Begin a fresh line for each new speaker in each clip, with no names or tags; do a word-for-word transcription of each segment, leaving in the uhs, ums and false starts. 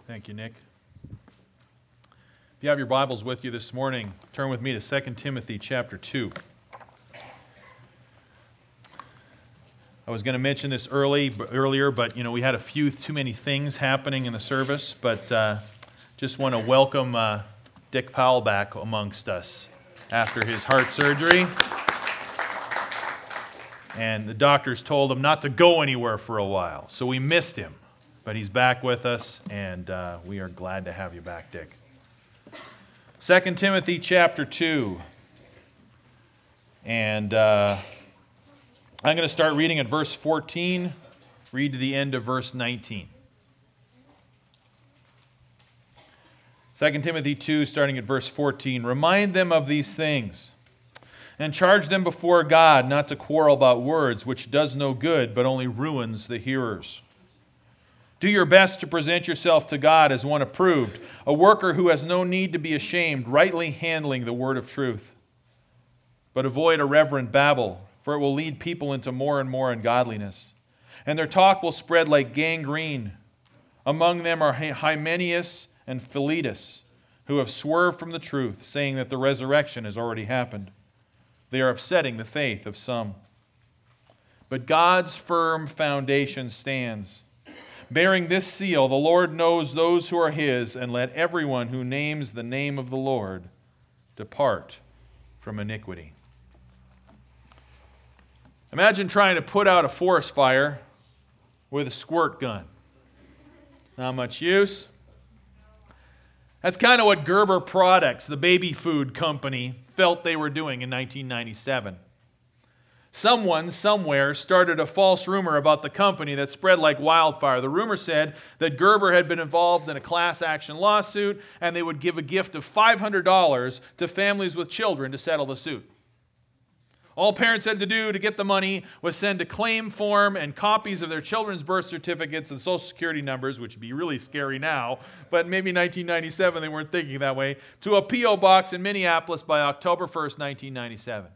Thank you, Nick. If you have your Bibles with you this morning, turn with me to Second Timothy chapter two. I was going to mention this early, earlier, but you know we had a few too many things happening in the service, but uh, just want to welcome uh, Dick Powell back amongst us after his heart surgery. And the doctors told him not to go anywhere for a while, so we missed him. But he's back with us, and uh, we are glad to have you back, Dick. Second Timothy chapter two. And uh, I'm going to start reading at verse fourteen, read to the end of verse nineteen. Second Timothy two, starting at verse fourteen. Remind them of these things, and charge them before God not to quarrel about words, which does no good, but only ruins the hearers. Do your best to present yourself to God as one approved, a worker who has no need to be ashamed, rightly handling the word of truth. But avoid irreverent babble, for it will lead people into more and more ungodliness, and their talk will spread like gangrene. Among them are Hymenaeus and Philetus, who have swerved from the truth, saying that the resurrection has already happened. They are upsetting the faith of some. But God's firm foundation stands. Bearing this seal, the Lord knows those who are His, and let everyone who names the name of the Lord depart from iniquity. Imagine trying to put out a forest fire with a squirt gun. Not much use. That's kind of what Gerber Products, the baby food company, felt they were doing in nineteen ninety-seven. Someone, somewhere, started a false rumor about the company that spread like wildfire. The rumor said that Gerber had been involved in a class action lawsuit, and they would give a gift of five hundred dollars to families with children to settle the suit. All parents had to do to get the money was send a claim form and copies of their children's birth certificates and social security numbers, which would be really scary now, but maybe nineteen ninety-seven they weren't thinking that way, to a P O box in Minneapolis by October first, nineteen ninety-seven.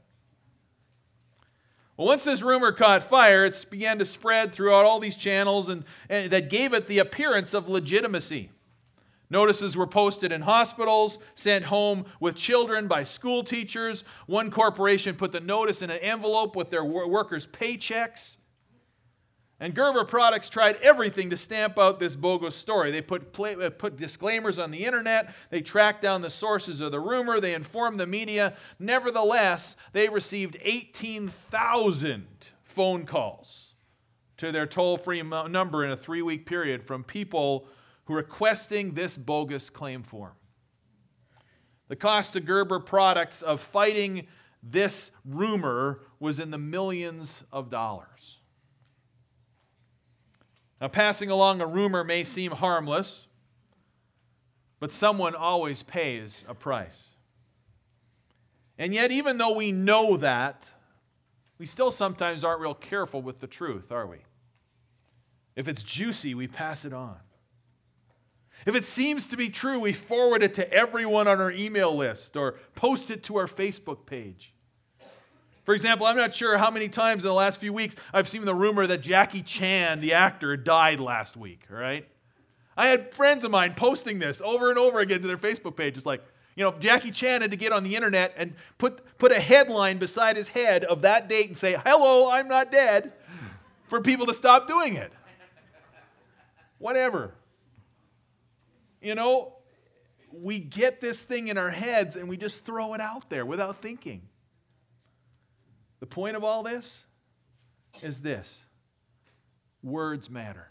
Well, once this rumor caught fire, it began to spread throughout all these channels and, and that gave it the appearance of legitimacy. Notices were posted in hospitals, sent home with children by school teachers. One corporation put the notice in an envelope with their workers' paychecks. And Gerber Products tried everything to stamp out this bogus story. They put, play, put disclaimers on the internet. They tracked down the sources of the rumor. They informed the media. Nevertheless, they received eighteen thousand phone calls to their toll-free number in a three-week period from people who are requesting this bogus claim form. The cost to Gerber Products of fighting this rumor was in the millions of dollars. Now, passing along a rumor may seem harmless, but someone always pays a price. And yet, even though we know that, we still sometimes aren't real careful with the truth, are we? If it's juicy, we pass it on. If it seems to be true, we forward it to everyone on our email list or post it to our Facebook page. For example, I'm not sure how many times in the last few weeks I've seen the rumor that Jackie Chan, the actor, died last week, all right? I had friends of mine posting this over and over again to their Facebook page. It's like, you know, Jackie Chan had to get on the internet and put, put a headline beside his head of that date and say, "Hello, I'm not dead," for people to stop doing it. Whatever. You know, we get this thing in our heads and we just throw it out there without thinking. The point of all this is this: words matter.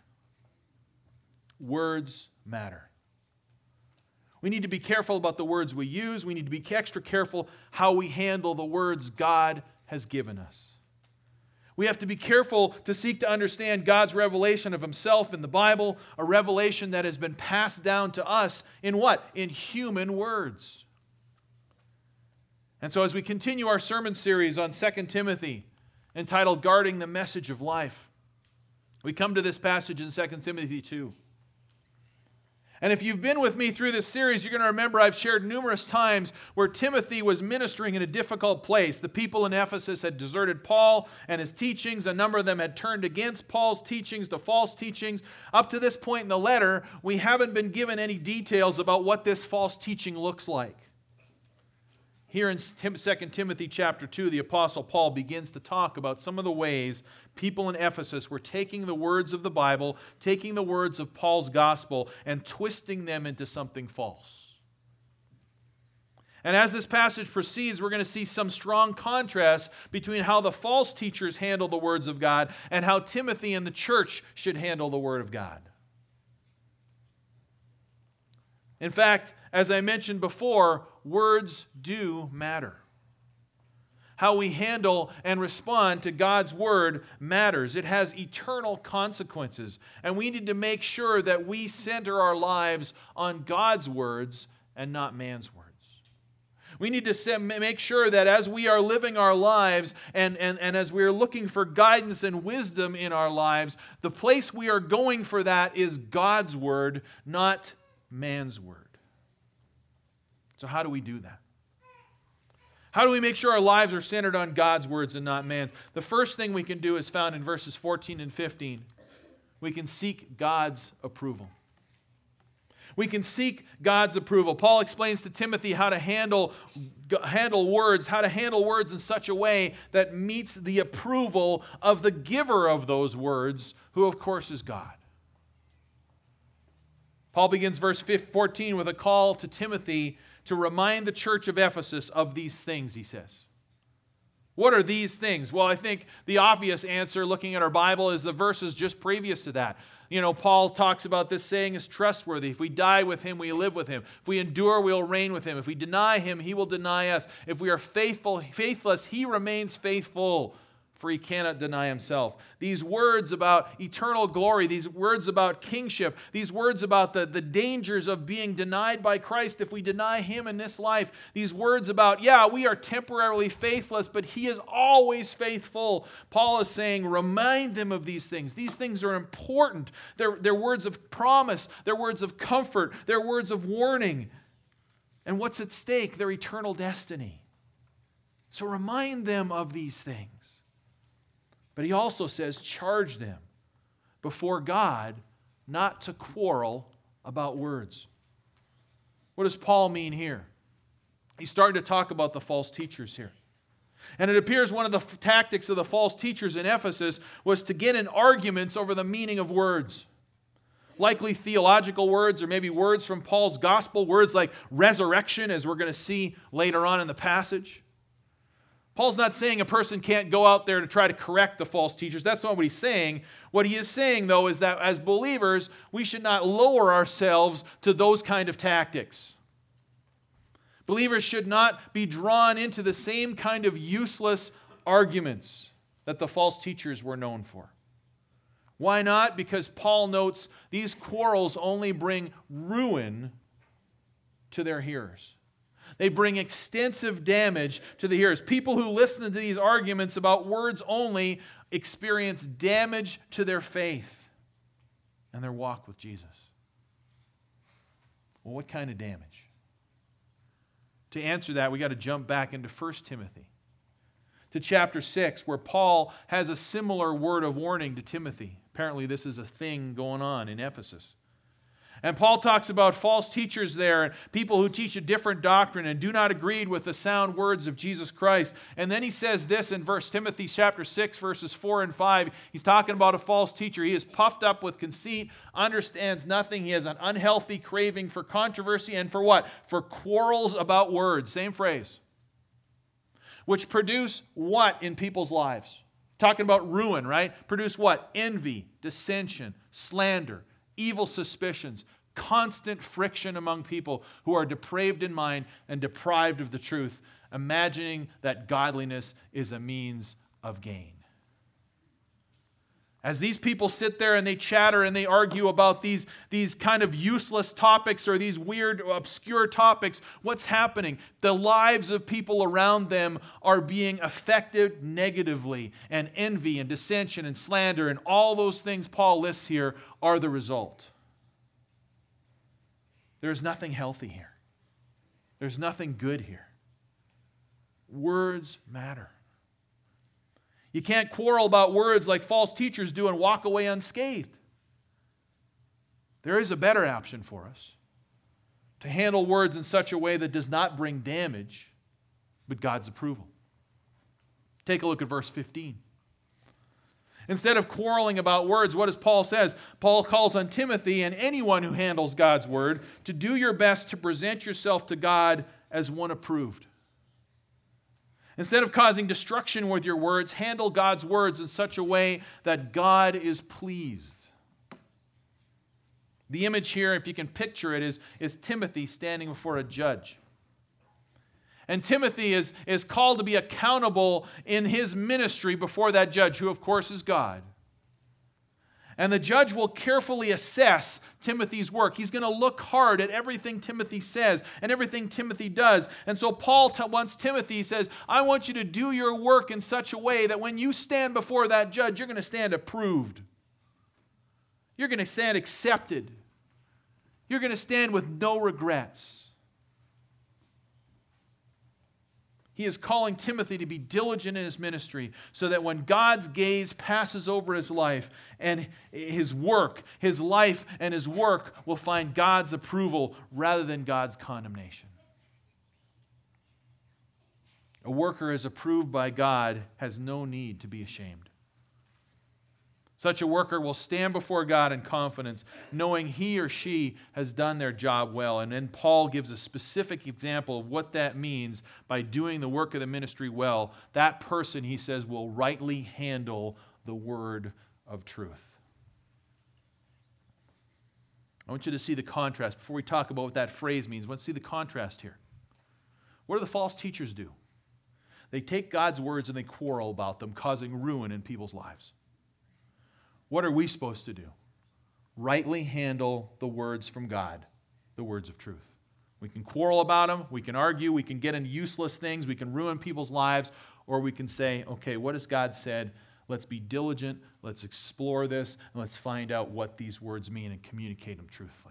Words matter. We need to be careful about the words we use. We need to be extra careful how we handle the words God has given us. We have to be careful to seek to understand God's revelation of Himself in the Bible, a revelation that has been passed down to us in what? In human words. And so as we continue our sermon series on Second Timothy, entitled Guarding the Message of Life, we come to this passage in Second Timothy two. And if you've been with me through this series, you're going to remember I've shared numerous times where Timothy was ministering in a difficult place. The people in Ephesus had deserted Paul and his teachings. A number of them had turned against Paul's teachings to false teachings. Up to this point in the letter, we haven't been given any details about what this false teaching looks like. Here in Second Timothy chapter two, the Apostle Paul begins to talk about some of the ways people in Ephesus were taking the words of the Bible, taking the words of Paul's gospel, and twisting them into something false. And as this passage proceeds, we're going to see some strong contrast between how the false teachers handle the words of God and how Timothy and the church should handle the word of God. In fact, as I mentioned before, words do matter. How we handle and respond to God's word matters. It has eternal consequences. And we need to make sure that we center our lives on God's words and not man's words. We need to make sure that as we are living our lives and, and, and as we are looking for guidance and wisdom in our lives, the place we are going for that is God's word, not man's word. So how do we do that? How do we make sure our lives are centered on God's words and not man's? The first thing we can do is found in verses fourteen and fifteen. We can seek God's approval. We can seek God's approval. Paul explains to Timothy how to handle, handle words, how to handle words in such a way that meets the approval of the giver of those words, who of course is God. Paul begins verse fourteen with a call to Timothy to remind the church of Ephesus of these things, he says. What are these things? Well, I think the obvious answer, looking at our Bible, is the verses just previous to that. You know, Paul talks about this saying is trustworthy. If we die with him, we live with him. If we endure, we'll reign with him. If we deny him, he will deny us. If we are faithful, faithless, he remains faithful, for he cannot deny himself. These words about eternal glory, these words about kingship, these words about the, the dangers of being denied by Christ if we deny him in this life, these words about, yeah, we are temporarily faithless, but he is always faithful. Paul is saying, remind them of these things. These things are important. They're, they're words of promise. They're words of comfort. They're words of warning. And what's at stake? Their eternal destiny. So remind them of these things. But he also says, charge them before God not to quarrel about words. What does Paul mean here? He's starting to talk about the false teachers here. And it appears one of the f- tactics of the false teachers in Ephesus was to get in arguments over the meaning of words. Likely theological words, or maybe words from Paul's gospel, words like resurrection, as we're going to see later on in the passage. Paul's not saying a person can't go out there to try to correct the false teachers. That's not what he's saying. What he is saying, though, is that as believers, we should not lower ourselves to those kind of tactics. Believers should not be drawn into the same kind of useless arguments that the false teachers were known for. Why not? Because Paul notes these quarrels only bring ruin to their hearers. They bring extensive damage to the hearers. People who listen to these arguments about words only experience damage to their faith and their walk with Jesus. Well, what kind of damage? To answer that, we got to jump back into First Timothy, to chapter six, where Paul has a similar word of warning to Timothy. Apparently, this is a thing going on in Ephesus. And Paul talks about false teachers there and people who teach a different doctrine and do not agree with the sound words of Jesus Christ. And then he says this in First Timothy chapter six, verses four and five. He's talking about a false teacher. He is puffed up with conceit, understands nothing. He has an unhealthy craving for controversy and for what? For quarrels about words. Same phrase. Which produce what in people's lives? Talking about ruin, right? Produce what? Envy, dissension, slander, evil suspicions, constant friction among people who are depraved in mind and deprived of the truth, imagining that godliness is a means of gain. As these people sit there and they chatter and they argue about these, these kind of useless topics or these weird, obscure topics, what's happening? The lives of people around them are being affected negatively, and envy and dissension and slander and all those things Paul lists here are the result. There's nothing healthy here. There's nothing good here. Words matter. You can't quarrel about words like false teachers do and walk away unscathed. There is a better option for us. To handle words in such a way that does not bring damage, but God's approval. Take a look at verse fifteen. Instead of quarreling about words, what does Paul says? Paul calls on Timothy and anyone who handles God's word to do your best to present yourself to God as one approved. Instead of causing destruction with your words, handle God's words in such a way that God is pleased. The image here, if you can picture it, is, is Timothy standing before a judge. And Timothy is, is called to be accountable in his ministry before that judge, who of course is God. And the judge will carefully assess Timothy's work. He's going to look hard at everything Timothy says and everything Timothy does. And so Paul t- wants Timothy, he says, I want you to do your work in such a way that when you stand before that judge, you're going to stand approved. You're going to stand accepted. You're going to stand with no regrets. He is calling Timothy to be diligent in his ministry so that when God's gaze passes over his life and his work, his life and his work will find God's approval rather than God's condemnation. A worker is approved by God has no need to be ashamed. Such a worker will stand before God in confidence, knowing he or she has done their job well. And then Paul gives a specific example of what that means by doing the work of the ministry well. That person, he says, will rightly handle the word of truth. I want you to see the contrast. Before we talk about what that phrase means, I want to see the contrast here. What do the false teachers do? They take God's words and they quarrel about them, causing ruin in people's lives. What are we supposed to do? Rightly handle the words from God, the words of truth. We can quarrel about them, we can argue, we can get into useless things, we can ruin people's lives, or we can say, okay, what has God said? Let's be diligent, let's explore this, and let's find out what these words mean and communicate them truthfully.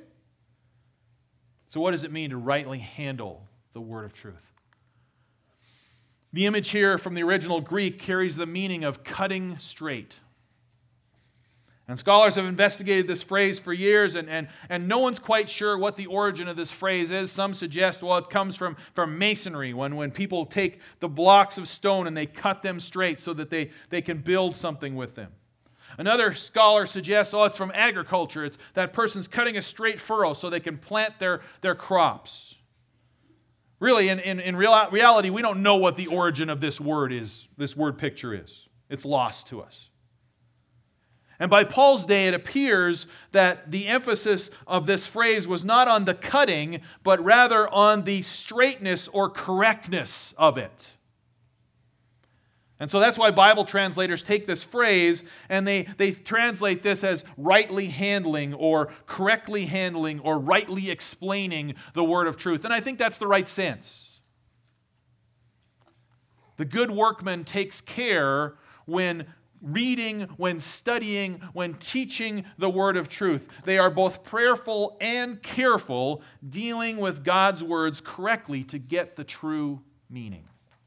So what does it mean to rightly handle the word of truth? The image here from the original Greek carries the meaning of cutting straight. And scholars have investigated this phrase for years, and, and, and no one's quite sure what the origin of this phrase is. Some suggest, well, it comes from, from masonry, when, when people take the blocks of stone and they cut them straight so that they, they can build something with them. Another scholar suggests, oh, it's from agriculture. It's that person's cutting a straight furrow so they can plant their, their crops. Really, in, in, in real, reality, we don't know what the origin of this word is, this word picture is. It's lost to us. And by Paul's day, it appears that the emphasis of this phrase was not on the cutting, but rather on the straightness or correctness of it. And so that's why Bible translators take this phrase and they, they translate this as rightly handling or correctly handling or rightly explaining the word of truth. And I think that's the right sense. The good workman takes care when reading, when studying, when teaching the word of truth. They are both prayerful and careful, dealing with God's words correctly to get the true meaning.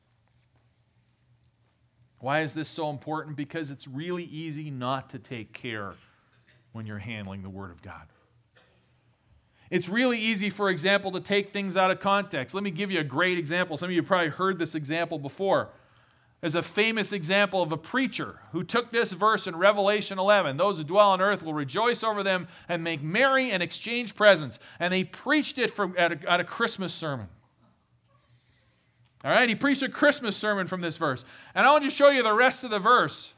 Why is this so important? Because it's really easy not to take care when you're handling the word of God. It's really easy, for example, to take things out of context. Let me give you a great example. Some of you have probably heard this example before. There's a famous example of a preacher who took this verse in Revelation eleven. Those who dwell on earth will rejoice over them and make merry and exchange presents. And he preached it from, at, a, at a Christmas sermon. All right, he preached a Christmas sermon from this verse. And I want to show you the rest of the verse.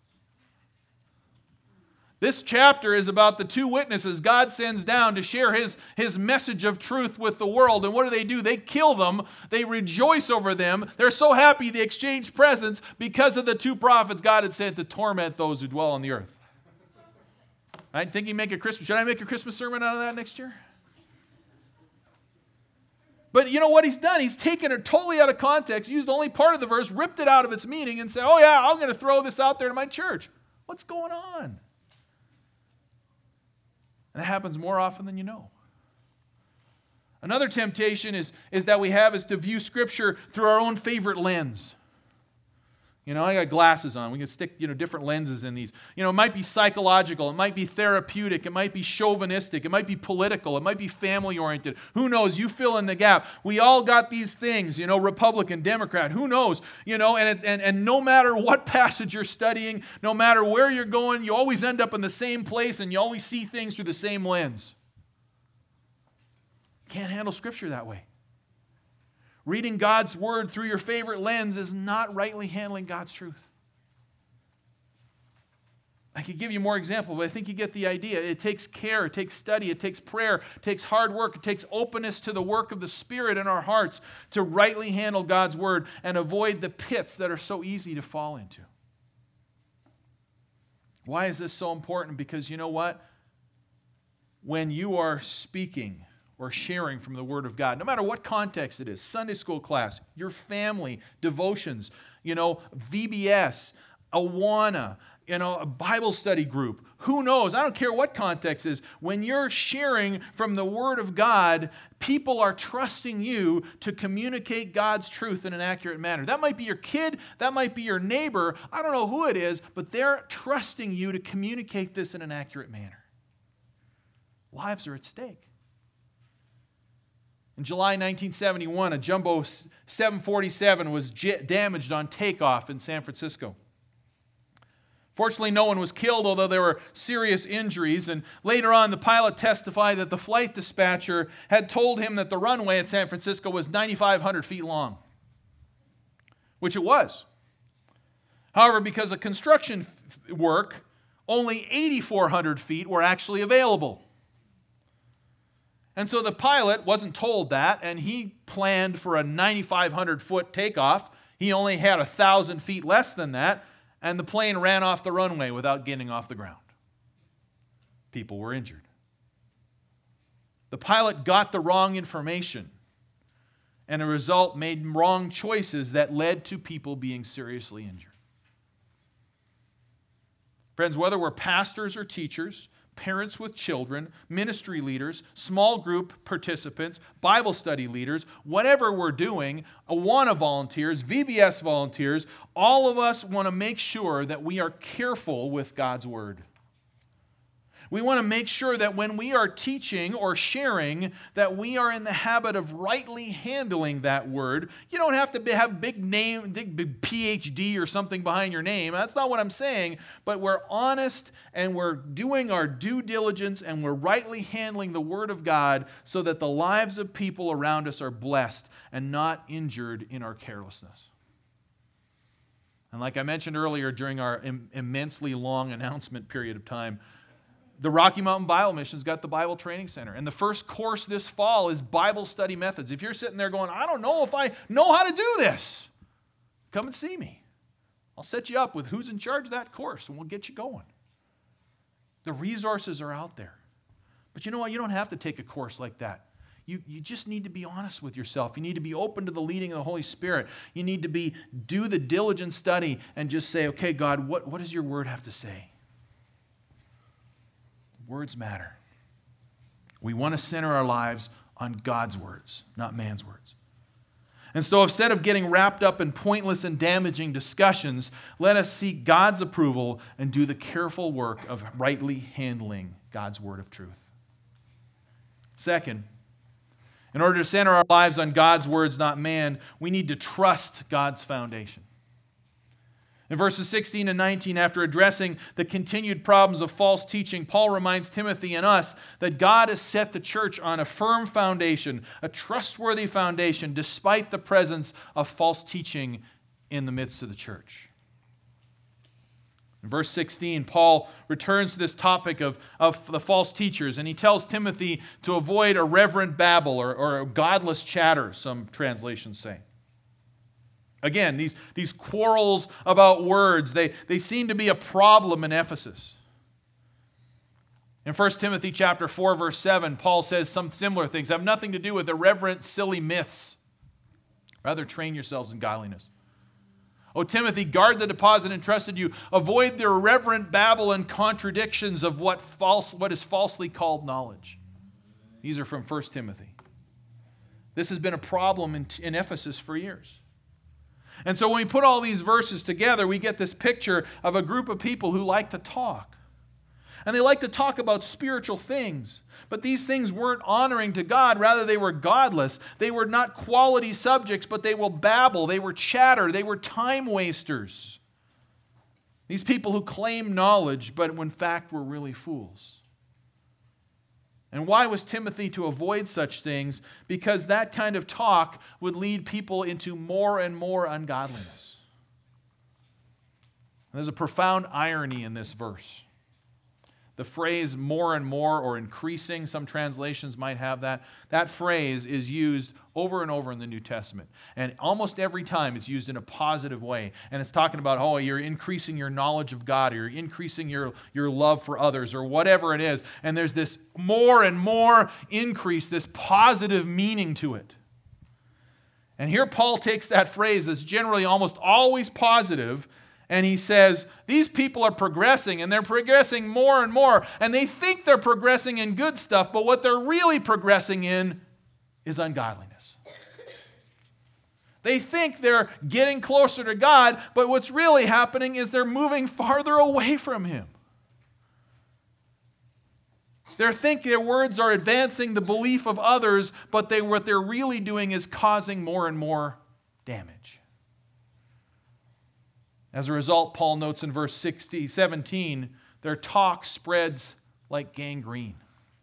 This chapter is about the two witnesses God sends down to share his, his message of truth with the world. And what do they do? They kill them. They rejoice over them. They're so happy they exchange presents because of the two prophets God had sent to torment those who dwell on the earth. I think you make a Christmas. Should I make a Christmas sermon out of that next year? But you know what he's done? He's taken it totally out of context, used only part of the verse, ripped it out of its meaning, and said, oh yeah, I'm going to throw this out there to my church. What's going on? And that happens more often than you know. Another temptation is, is that we have is to view Scripture through our own favorite lens. You know, I got glasses on. We can stick, you know, different lenses in these. You know, it might be psychological. It might be therapeutic. It might be chauvinistic. It might be political. It might be family-oriented. Who knows? You fill in the gap. We all got these things, you know, Republican, Democrat. Who knows? You know, and, it, and, and no matter what passage you're studying, no matter where you're going, you always end up in the same place and you always see things through the same lens. Can't handle Scripture that way. Reading God's Word through your favorite lens is not rightly handling God's truth. I could give you more examples, but I think you get the idea. It takes care, it takes study, it takes prayer, it takes hard work, it takes openness to the work of the Spirit in our hearts to rightly handle God's Word and avoid the pits that are so easy to fall into. Why is this so important? Because you know what? When you are speaking or sharing from the Word of God, no matter what context it is, Sunday school class, your family, devotions, you know, V B S, Awana, you know, a Bible study group, who knows? I don't care what context it is. When you're sharing from the Word of God, people are trusting you to communicate God's truth in an accurate manner. That might be your kid, that might be your neighbor, I don't know who it is, but they're trusting you to communicate this in an accurate manner. Lives are at stake. In July nineteen seventy-one, a jumbo seven forty-seven was j- damaged on takeoff in San Francisco. Fortunately, no one was killed, although there were serious injuries. And later on, the pilot testified that the flight dispatcher had told him that the runway at San Francisco was nine thousand five hundred feet long, which it was. However, because of construction f- work, only eight thousand four hundred feet were actually available. And so the pilot wasn't told that, and he planned for a nine thousand five hundred foot takeoff. He only had one thousand feet less than that, and the plane ran off the runway without getting off the ground. People were injured. The pilot got the wrong information, and as a result made wrong choices that led to people being seriously injured. Friends, whether we're pastors or teachers, parents with children, ministry leaders, small group participants, Bible study leaders, whatever we're doing, Awana volunteers, V B S volunteers, all of us want to make sure that we are careful with God's Word. We want to make sure that when we are teaching or sharing, that we are in the habit of rightly handling that Word. You don't have to be, have big name, big, big P H D or something behind your name. That's not what I'm saying. But we're honest and we're doing our due diligence and we're rightly handling the Word of God so that the lives of people around us are blessed and not injured in our carelessness. And like I mentioned earlier during our im- immensely long announcement period of time, the Rocky Mountain Bible Mission's got the Bible Training Center. And the first course this fall is Bible Study Methods. If you're sitting there going, I don't know if I know how to do this, come and see me. I'll set you up with who's in charge of that course, and we'll get you going. The resources are out there. But you know what? You don't have to take a course like that. You, you just need to be honest with yourself. You need to be open to the leading of the Holy Spirit. You need to be do the diligent study and just say, okay, God, what, what does your Word have to say? Words matter. We want to center our lives on God's words, not man's words. And so instead of getting wrapped up in pointless and damaging discussions, let us seek God's approval and do the careful work of rightly handling God's word of truth. Second, in order to center our lives on God's words, not man, we need to trust God's foundation. In verses sixteen and nineteen, after addressing the continued problems of false teaching, Paul reminds Timothy and us that God has set the church on a firm foundation, a trustworthy foundation, despite the presence of false teaching in the midst of the church. In verse sixteen, Paul returns to this topic of, of the false teachers, and he tells Timothy to avoid irreverent babble or, or godless chatter, some translations say. Again, these, these quarrels about words, they, they seem to be a problem in Ephesus. In First Timothy chapter four, verse seven, Paul says some similar things. Have nothing to do with irreverent, silly myths. Rather, train yourselves in godliness. O Timothy, guard the deposit entrusted you. Avoid the irreverent babble and contradictions of what false, what is falsely called knowledge. These are from First Timothy. This has been a problem in, in Ephesus for years. And so when we put all these verses together, we get this picture of a group of people who like to talk. And they like to talk about spiritual things. But these things weren't honoring to God. Rather, they were godless. They were not quality subjects, but they will babble. They were chatter. They were time wasters. These people who claim knowledge, but in fact were really fools. And why was Timothy to avoid such things? Because that kind of talk would lead people into more and more ungodliness. There's a profound irony in this verse. The phrase more and more or increasing, some translations might have that. That phrase is used over and over in the New Testament. And almost every time it's used in a positive way. And it's talking about, oh, you're increasing your knowledge of God, or you're increasing your, your love for others, or whatever it is. And there's this more and more increase, this positive meaning to it. And here Paul takes that phrase that's generally almost always positive, and he says, these people are progressing, and they're progressing more and more, and they think they're progressing in good stuff, but what they're really progressing in is ungodliness. They think they're getting closer to God, but what's really happening is they're moving farther away from Him. They think their words are advancing the belief of others, but they, what they're really doing is causing more and more damage. As a result, Paul notes in verse sixty, seventeen, their talk spreads like gangrene.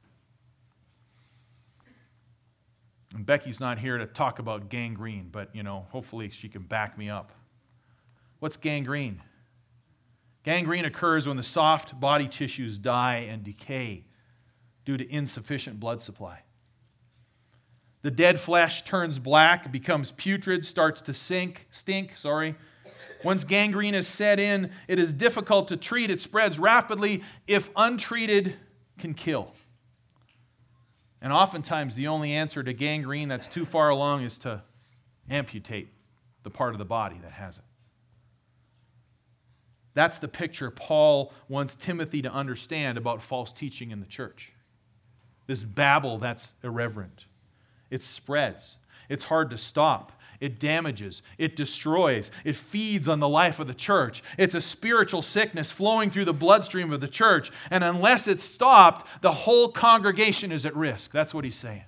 And Becky's not here to talk about gangrene, but, you know, hopefully she can back me up. What's gangrene? Gangrene occurs when the soft body tissues die and decay due to insufficient blood supply. The dead flesh turns black, becomes putrid, starts to sink, stink, sorry. Once gangrene is set in, it is difficult to treat. It spreads rapidly. If untreated, can kill. And oftentimes the only answer to gangrene that's too far along is to amputate the part of the body that has it. That's the picture Paul wants Timothy to understand about false teaching in the church. This babble that's irreverent. It spreads. It's hard to stop. It damages. It destroys. It feeds on the life of the church. It's a spiritual sickness flowing through the bloodstream of the church. And unless it's stopped, the whole congregation is at risk. That's what he's saying.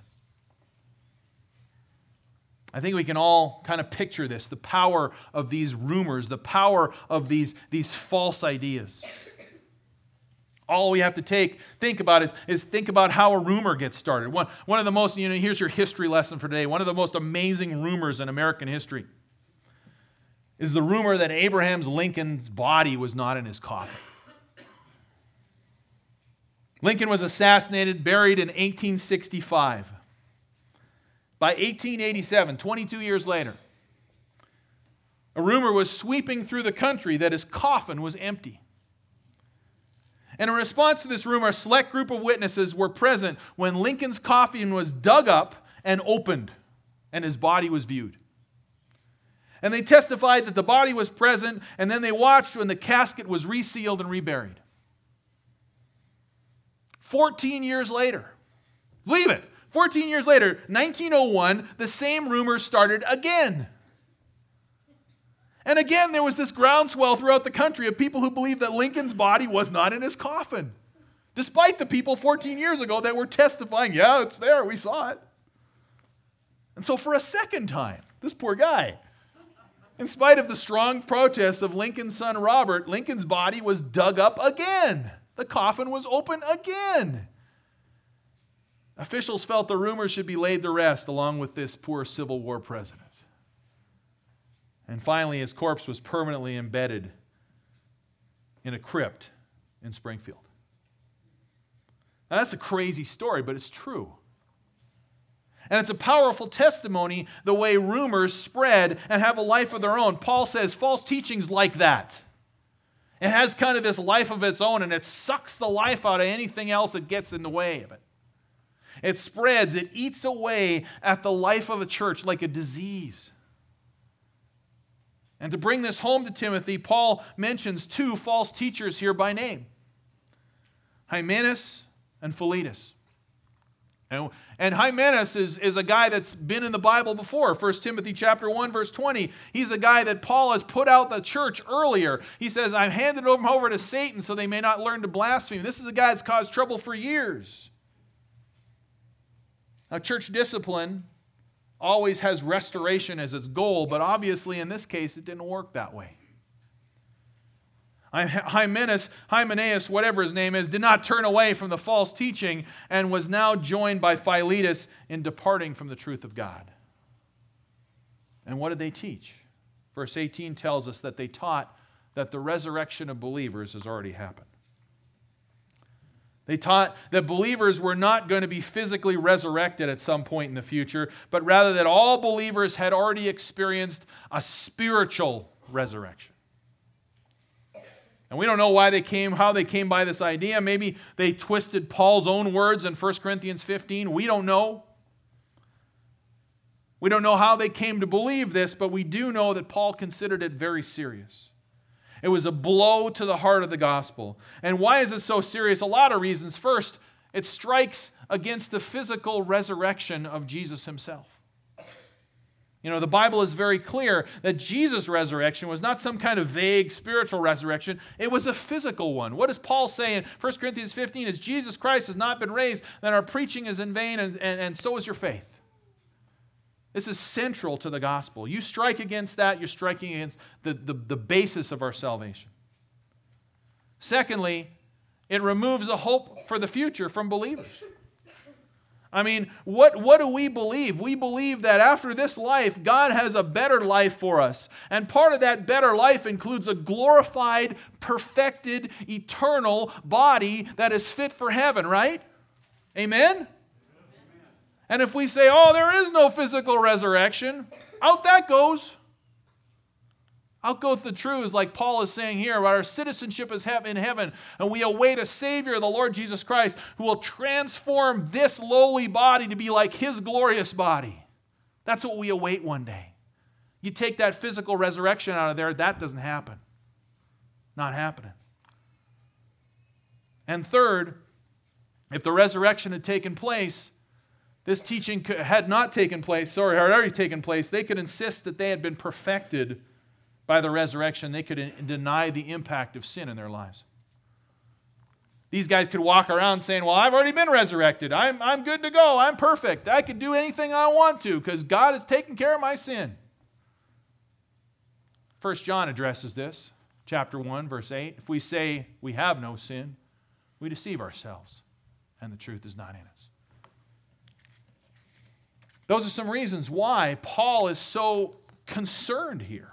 I think we can all kind of picture this, the power of these rumors, the power of these, these false ideas. All we have to take, think about is, is think about how a rumor gets started. One, one of the most, you know, here's your history lesson for today. One of the most amazing rumors in American history is the rumor that Abraham Lincoln's body was not in his coffin. Lincoln was assassinated, buried in eighteen sixty-five. By eighteen eighty-seven, twenty-two years later, a rumor was sweeping through the country that his coffin was empty. And in response to this rumor, a select group of witnesses were present when Lincoln's coffin was dug up and opened, and his body was viewed. And they testified that the body was present, and then they watched when the casket was resealed and reburied. Fourteen years later, believe it, fourteen years later, nineteen oh one, the same rumor started again. And again, there was this groundswell throughout the country of people who believed that Lincoln's body was not in his coffin, despite the people fourteen years ago that were testifying, yeah, it's there, we saw it. And so for a second time, this poor guy, in spite of the strong protests of Lincoln's son Robert, Lincoln's body was dug up again. The coffin was open again. Officials felt the rumor should be laid to rest along with this poor Civil War president. And finally, his corpse was permanently embedded in a crypt in Springfield. Now, that's a crazy story, but it's true. And it's a powerful testimony the way rumors spread and have a life of their own. Paul says false teaching's like that. It has kind of this life of its own, and it sucks the life out of anything else that gets in the way of it. It spreads, it eats away at the life of a church like a disease. And to bring this home to Timothy, Paul mentions two false teachers here by name, Hymenaeus and Philetus. And, and Hymenaeus is, is a guy that's been in the Bible before. First Timothy chapter one, verse twenty. He's a guy that Paul has put out the church earlier. He says, I've handed them over to Satan so they may not learn to blaspheme. This is a guy that's caused trouble for years. Now, church discipline always has restoration as its goal, but obviously in this case it didn't work that way. Hymenaeus, Hymenaeus, whatever his name is, did not turn away from the false teaching and was now joined by Philetus in departing from the truth of God. And what did they teach? Verse eighteen tells us that they taught that the resurrection of believers has already happened. They taught that believers were not going to be physically resurrected at some point in the future, but rather that all believers had already experienced a spiritual resurrection. And we don't know why they came, how they came by this idea. Maybe they twisted Paul's own words in First Corinthians fifteen. We don't know. We don't know how they came to believe this, but we do know that Paul considered it very serious. It was a blow to the heart of the gospel. And why is it so serious? A lot of reasons. First, it strikes against the physical resurrection of Jesus himself. You know, the Bible is very clear that Jesus' resurrection was not some kind of vague spiritual resurrection. It was a physical one. What does Paul say in First Corinthians fifteen? As Jesus Christ has not been raised, then our preaching is in vain, and, and, and so is your faith. This is central to the gospel. You strike against that, you're striking against the, the, the basis of our salvation. Secondly, it removes a hope for the future from believers. I mean, what, what do we believe? We believe that after this life, God has a better life for us. And part of that better life includes a glorified, perfected, eternal body that is fit for heaven, right? Amen? And if we say, oh, there is no physical resurrection, out that goes. Out goes the truth, like Paul is saying here, about our citizenship is in heaven, and we await a Savior, the Lord Jesus Christ, who will transform this lowly body to be like His glorious body. That's what we await one day. You take that physical resurrection out of there, that doesn't happen. Not happening. And third, if the resurrection had taken place, this teaching had not taken place, sorry, had already taken place, they could insist that they had been perfected by the resurrection. They could deny the impact of sin in their lives. These guys could walk around saying, well, I've already been resurrected. I'm, I'm good to go. I'm perfect. I can do anything I want to because God has taken care of my sin. First John addresses this, chapter one, verse eight. If we say we have no sin, we deceive ourselves, and the truth is not in us. Those are some reasons why Paul is so concerned here.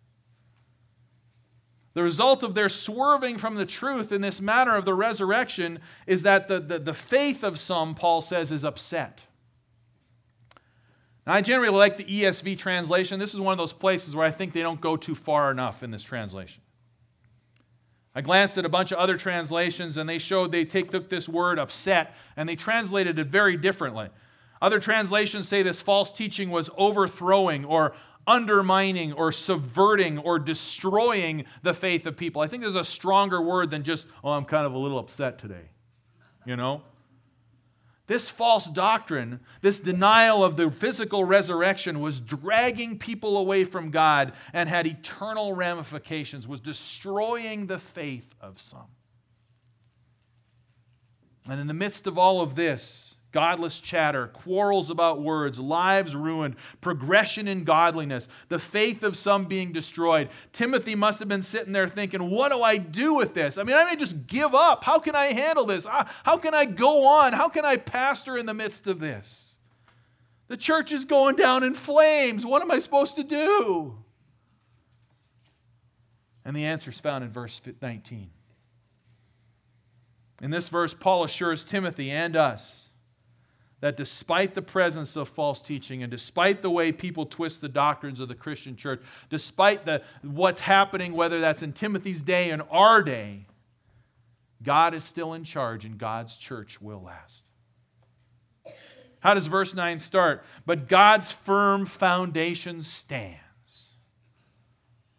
The result of their swerving from the truth in this matter of the resurrection is that the, the, the faith of some, Paul says, is upset. Now, I generally like the E S V translation. This is one of those places where I think they don't go too far enough in this translation. I glanced at a bunch of other translations, and they showed they take, took this word upset, and they translated it very differently. Other translations say this false teaching was overthrowing or undermining or subverting or destroying the faith of people. I think there's a stronger word than just, oh, I'm kind of a little upset today. You know? This false doctrine, this denial of the physical resurrection was dragging people away from God and had eternal ramifications, was destroying the faith of some. And in the midst of all of this, godless chatter, quarrels about words, lives ruined, progression in godliness, the faith of some being destroyed. Timothy must have been sitting there thinking, what do I do with this? I mean, I may just give up. How can I handle this? How can I go on? How can I pastor in the midst of this? The church is going down in flames. What am I supposed to do? And the answer is found in verse nineteen. In this verse, Paul assures Timothy and us that despite the presence of false teaching and despite the way people twist the doctrines of the Christian church, despite the, what's happening, whether that's in Timothy's day and our day, God is still in charge and God's church will last. How does verse nine start? But God's firm foundation stands.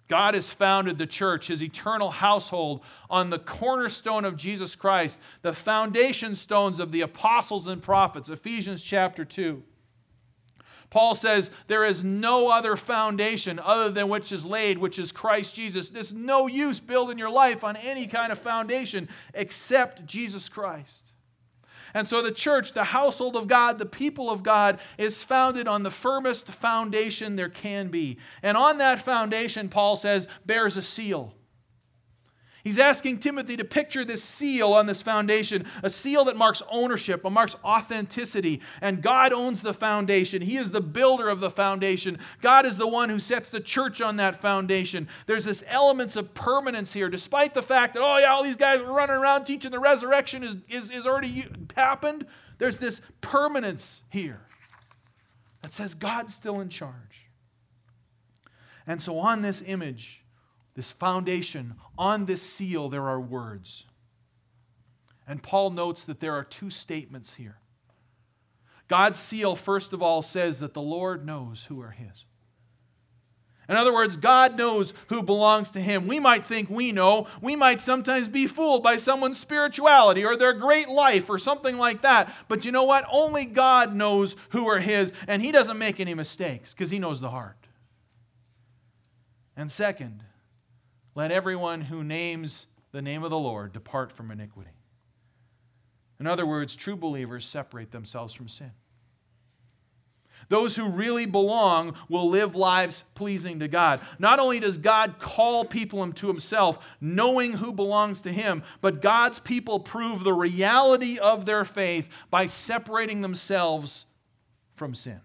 God has founded the church, his eternal household, on the cornerstone of Jesus Christ, the foundation stones of the apostles and prophets, Ephesians chapter two. Paul says, there is no other foundation other than which is laid, which is Christ Jesus. There's no use building your life on any kind of foundation except Jesus Christ. And so the church, the household of God, the people of God, is founded on the firmest foundation there can be. And on that foundation, Paul says, bears a seal. He's asking Timothy to picture this seal on this foundation, a seal that marks ownership, it marks authenticity. And God owns the foundation. He is the builder of the foundation. God is the one who sets the church on that foundation. There's this elements of permanence here, despite the fact that, oh yeah, all these guys are running around teaching the resurrection is, is, is already happened. There's this permanence here that says God's still in charge. And so on this image, this foundation, on this seal, there are words. And Paul notes that there are two statements here. God's seal, first of all, says that the Lord knows who are his. In other words, God knows who belongs to him. We might think we know. We might sometimes be fooled by someone's spirituality or their great life or something like that. But you know what? Only God knows who are his, and he doesn't make any mistakes because he knows the heart. And second, let everyone who names the name of the Lord depart from iniquity. In other words, true believers separate themselves from sin. Those who really belong will live lives pleasing to God. Not only does God call people to himself, knowing who belongs to him, but God's people prove the reality of their faith by separating themselves from sin.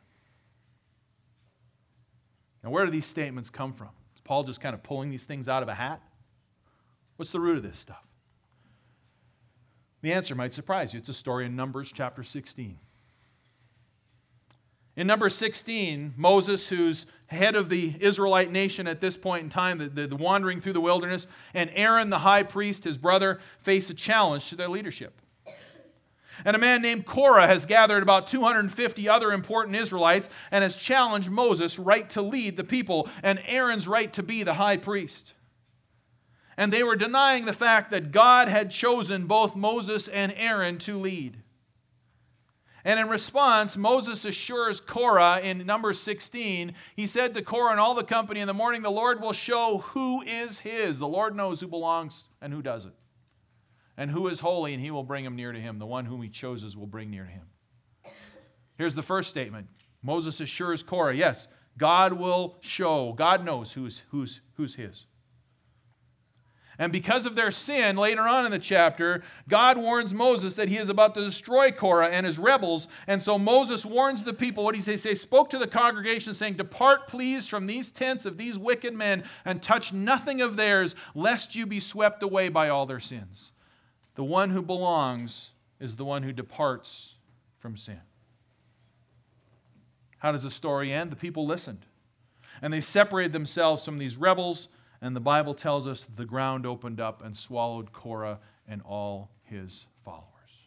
Now, where do these statements come from? Is Paul just kind of pulling these things out of a hat? What's the root of this stuff? The answer might surprise you. It's a story in Numbers chapter sixteen. In Numbers sixteen, Moses, who's head of the Israelite nation at this point in time, the, the, the wandering through the wilderness, and Aaron, the high priest, his brother, face a challenge to their leadership. And a man named Korah has gathered about two hundred fifty other important Israelites and has challenged Moses' right to lead the people and Aaron's right to be the high priest. And they were denying the fact that God had chosen both Moses and Aaron to lead. And in response, Moses assures Korah in Numbers sixteen, he said to Korah and all the company, in the morning the Lord will show who is his. The Lord knows who belongs and who doesn't. And who is holy, and he will bring him near to him. The one whom he chooses will bring near to him. Here's the first statement. Moses assures Korah, yes, God will show, God knows who's, who's, who's his. And because of their sin, later on in the chapter, God warns Moses that he is about to destroy Korah and his rebels. And so Moses warns the people. What did he say? He spoke to the congregation saying, depart please from these tents of these wicked men and touch nothing of theirs, lest you be swept away by all their sins. The one who belongs is the one who departs from sin. How does the story end? The people listened. And they separated themselves from these rebels. And the Bible tells us that the ground opened up and swallowed Korah and all his followers.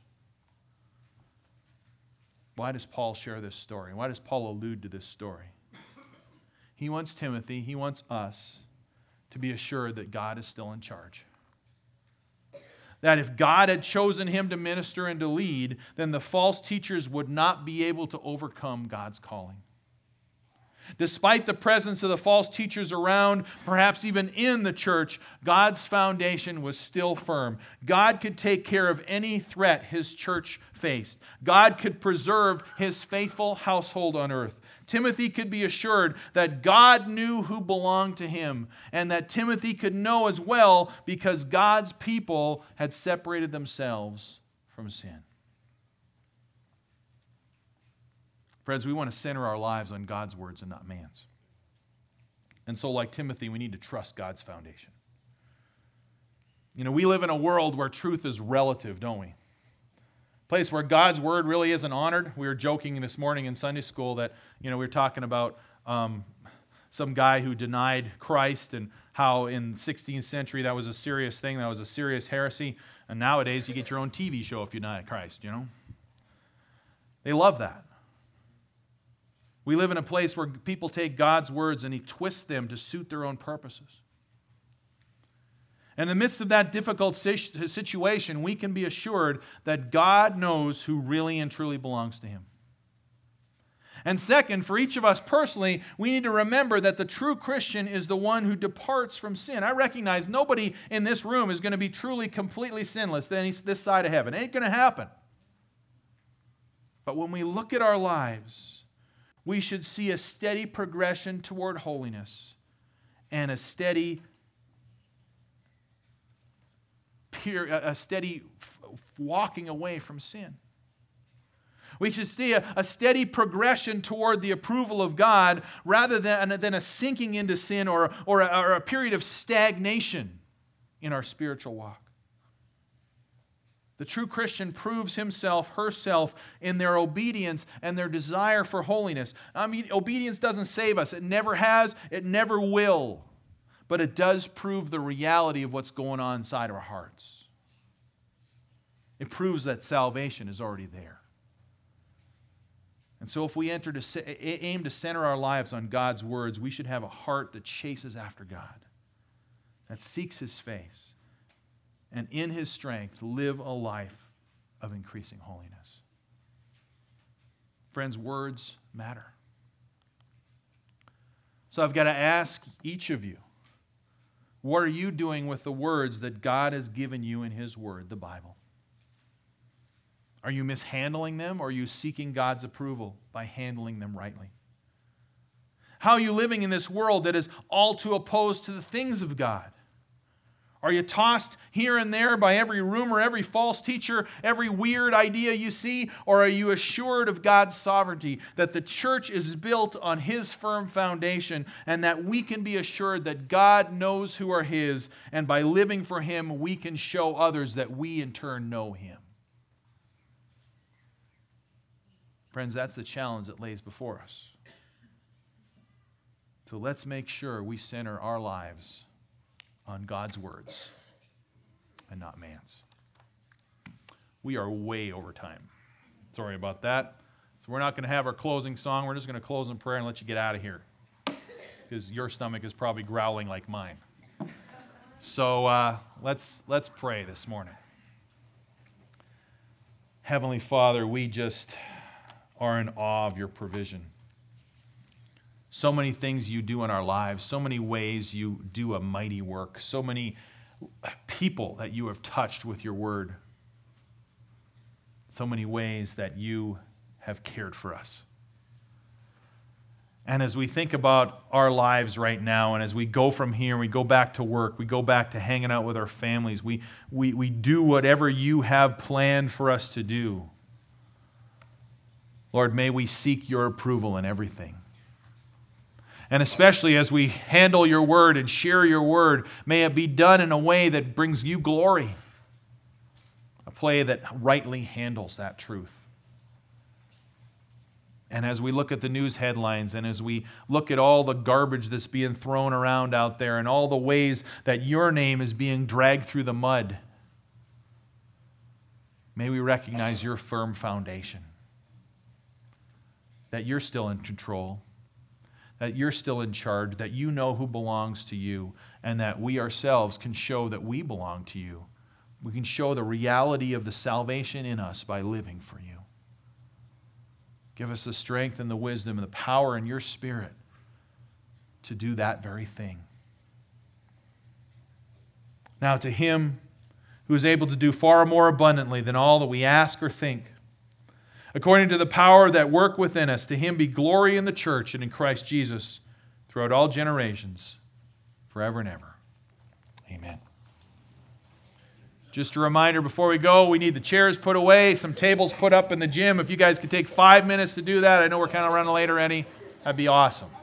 Why does Paul share this story? Why does Paul allude to this story? He wants Timothy, he wants us to be assured that God is still in charge. That if God had chosen him to minister and to lead, then the false teachers would not be able to overcome God's calling. Despite the presence of the false teachers around, perhaps even in the church, God's foundation was still firm. God could take care of any threat his church faced. God could preserve his faithful household on earth. Timothy could be assured that God knew who belonged to him, and that Timothy could know as well because God's people had separated themselves from sin. Friends, we want to center our lives on God's words and not man's. And so, like Timothy, we need to trust God's foundation. You know, we live in a world where truth is relative, don't we? A place where God's word really isn't honored. We were joking this morning in Sunday school that, you know, we were talking about um, some guy who denied Christ and how in the sixteenth century that was a serious thing, that was a serious heresy. And nowadays you get your own T V show if you deny Christ, you know. They love that. We live in a place where people take God's words and he twists them to suit their own purposes. And in the midst of that difficult situation, we can be assured that God knows who really and truly belongs to Him. And second, for each of us personally, we need to remember that the true Christian is the one who departs from sin. I recognize nobody in this room is going to be truly, completely sinless this side of heaven. It ain't going to happen. But when we look at our lives, we should see a steady progression toward holiness and a steady, a steady walking away from sin. We should see a, a steady progression toward the approval of God rather than, than a sinking into sin or, or, a, or a period of stagnation in our spiritual walk. The true Christian proves himself, herself, in their obedience and their desire for holiness. I mean, obedience doesn't save us. It never has. It never will. But it does prove the reality of what's going on inside our hearts. It proves that salvation is already there. And so if we enter to aim to center our lives on God's words, we should have a heart that chases after God, that seeks His face, and in His strength live a life of increasing holiness. Friends, words matter. So I've got to ask each of you, what are you doing with the words that God has given you in His Word, the Bible? Are you mishandling them, or are you seeking God's approval by handling them rightly? How are you living in this world that is all too opposed to the things of God? Are you tossed here and there by every rumor, every false teacher, every weird idea you see? Or are you assured of God's sovereignty, that the church is built on His firm foundation, and that we can be assured that God knows who are His, and by living for Him, we can show others that we in turn know Him? Friends, that's the challenge that lays before us. So let's make sure we center our lives on God's words and not man's. We are way over time. Sorry about that. So we're not going to have our closing song. We're just going to close in prayer and let you get out of here, because your stomach is probably growling like mine. So uh, let's let's pray this morning. Heavenly Father, we just are in awe of your provision. So many things you do in our lives, so many ways you do a mighty work, so many people that you have touched with your word, so many ways that you have cared for us. And as we think about our lives right now, and as we go from here, we go back to work, we go back to hanging out with our families, we, we, we do whatever you have planned for us to do. Lord, may we seek your approval in everything. And especially as we handle your word and share your word, may it be done in a way that brings you glory. A play that rightly handles that truth. And as we look at the news headlines, and as we look at all the garbage that's being thrown around out there, and all the ways that your name is being dragged through the mud, may we recognize your firm foundation. That you're still in control, that you're still in charge, that you know who belongs to you, and that we ourselves can show that we belong to you. We can show the reality of the salvation in us by living for you. Give us the strength and the wisdom and the power in your Spirit to do that very thing. Now to Him who is able to do far more abundantly than all that we ask or think, according to the power that work within us, to Him be glory in the church and in Christ Jesus throughout all generations, forever and ever. Amen. Just a reminder before we go, we need the chairs put away, some tables put up in the gym. If you guys could take five minutes to do that, I know we're kind of running late already, that'd be awesome.